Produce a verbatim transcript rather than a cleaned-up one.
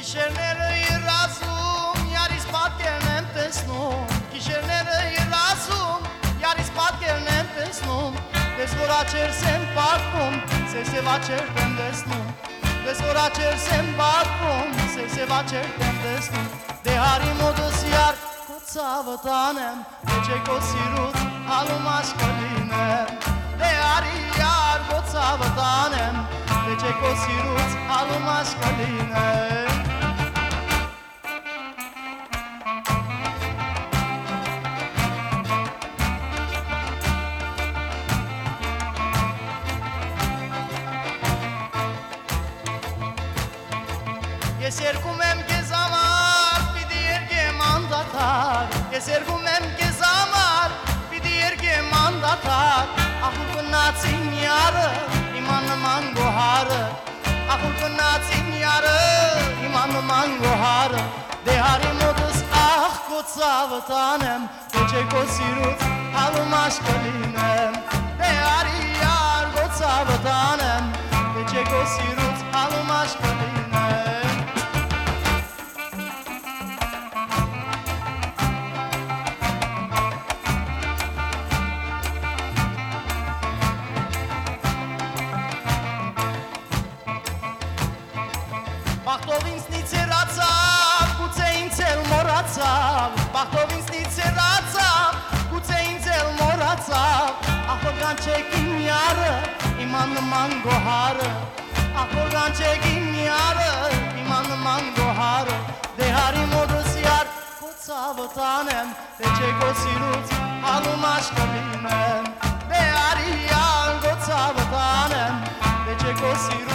Kisherները իր ասում, յարիս պատկերն եմ տեսնում, Kisherները իր ասում, յարիս պատկերն եմ տեսնում, Դες որ աչերս եմ պատվում, սև-սև աչերդ եմ տեսնում, Դες որ աչերս եմ պատվում, սև-սև աչերդ եմ տեսնում, Դե հարի մոտս յար, քո ցավը տանեմ, Դե քո սիրուց հալում աշկալին եմ, Դե հարի յար, քո ցավը տանեմ, Դե քո սիրուց հալում աշկալին եմ, Ես երգում եմ քեզ համար, պիտի երգեմ անդադար, Ես երգում եմ քեզ համար, պիտի երգեմ անդադար, Ախուր գնացին յարը, իմա նման գոհարը, Ախուր գնացին յարը, իմա նման գոհարը, Դե հարի մոտս ախ քո ցավը տանեմ, Դե չէ քո սիրուց հալում աշկալին եմ, Դե հարի յար քո ցավը տանեմ, Դե չէ քո սիրուց հալում աշկալին եմ, Բախտով ինձնից երացավ, գուցե ինձ էլ մոռացավ, Բախտով ինձնից երացավ, գուցե ինձ էլ մոռացավ, Ախոր կանչեք իմ յարը, իմա նման գոհարը, Ախոր կանչեք իմ յարը, իմա նման գոհարը, Դե հարի մոտս յար, քո ցավը տանեմ, Դե չէ քո սիրուց հալում աշկալին եմ, Դե հարի յար, քո ցավը տանեմ, Դե չէ քո սիրուց